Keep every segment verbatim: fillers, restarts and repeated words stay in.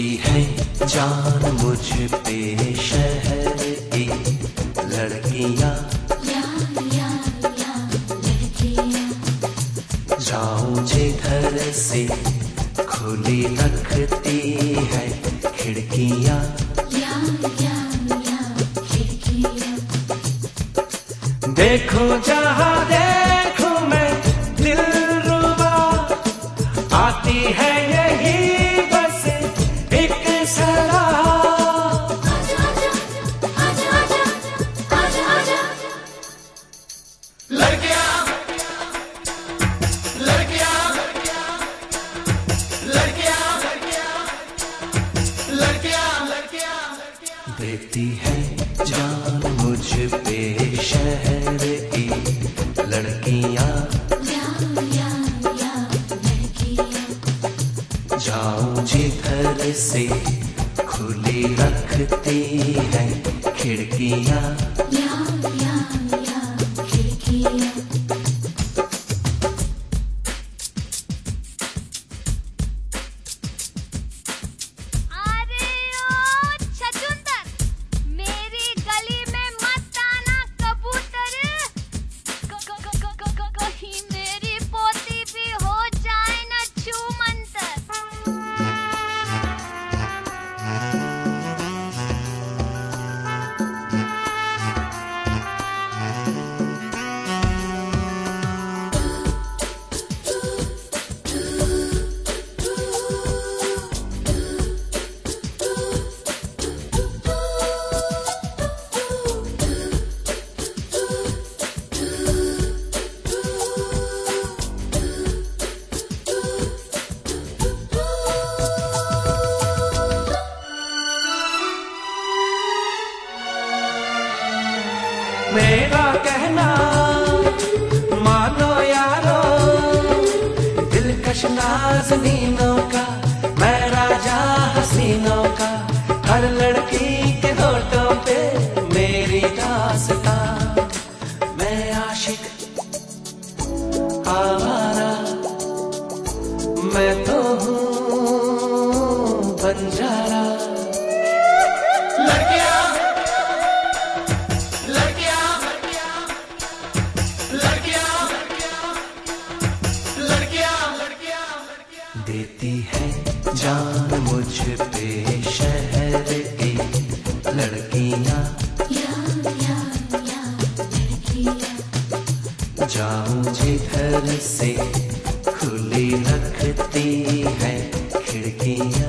देती है जान मुझ पे शहर की लड़कियां, जाऊं जिधर से खुली रखती है खिड़कियां। देखो जहां देखूं मैं दिलरुबा, आती है यही बस एक सदा। लड़कियां लड़कियां लड़कियां लड़कियां लड़कियां देती है जान मुझ पे शहर की लड़कियां, जाऊं जिधर से खुली रखती है खिड़कियां। मेरा कहना मानो यारो, दिलकश नाज़नीनों का मैं राजा हसीनों का, हर लड़की के होठों पे मेरी दास्तां। मैं आशिक आवारा, मैं तो हूँ बंजारा। देती है जान मुझ पे शहर की लड़कियां, जाऊं जिधर से खुली रखती है खिड़कियां।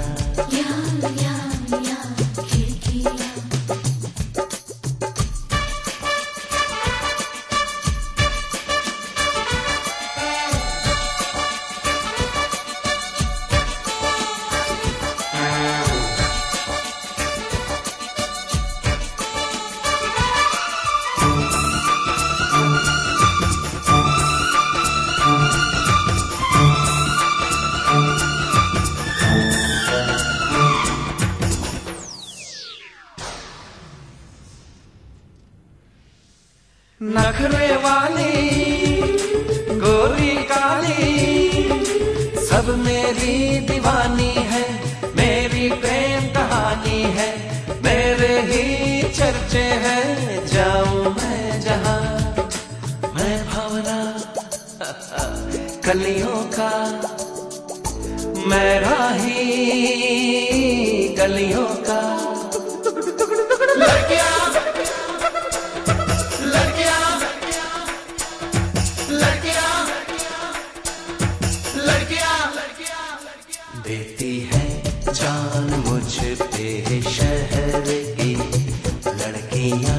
नखरे वाली गोरी काली सब मेरी दीवानी है, मेरी प्रेम कहानी है, मेरे ही चर्चे हैं। जाऊं मैं जहां, मैं भावना कलियों का, मैं राही गलियों का। लड़कियां देती है जान मुझ पे शहर की लड़कियां,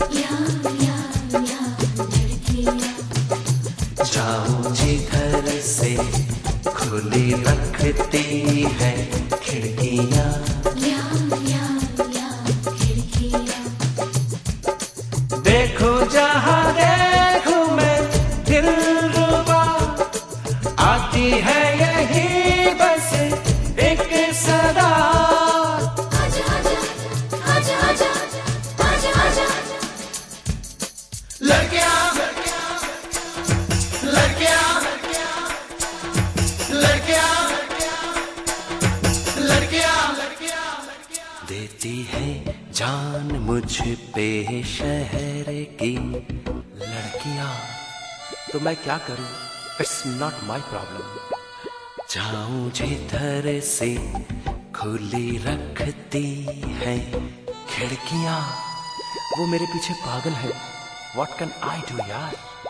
जाऊं जिधर से खुली रखती है खिड़कियां। देखो जहां देखूं मैं दिलरुबा, आती है यही बस एक सदा। लड़कियां लड़कियां लड़कियां लड़कियां लड़कियां देती है जान मुझ पे शहर की लड़कियां, तो मैं क्या करूं, इट्स नॉट माई प्रॉब्लम। जाऊं जिधर से खुली रखती है खिड़कियां, वो मेरे पीछे पागल है, व्हाट कैन आई डू यार।